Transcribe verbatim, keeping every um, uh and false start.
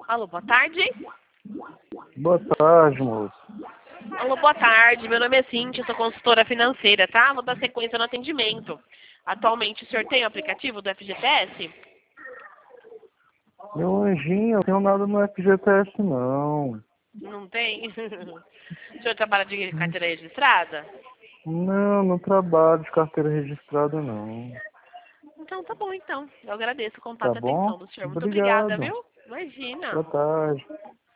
Alô, boa tarde. Boa tarde, moço. Alô, boa tarde. Meu nome é Cintia, sou consultora financeira, tá? Vou dar sequência no atendimento. Atualmente, o senhor tem o aplicativo do F G T S? Meu anjinho, eu não tenho nada no F G T S, não. Não tem? O senhor trabalha de carteira registrada? Não, não trabalho de carteira registrada, não. Então, tá bom, então. Eu agradeço o Tá contato e a bom? atenção do senhor. Muito obrigada, Obrigado. viu? Imagina. Boa tarde.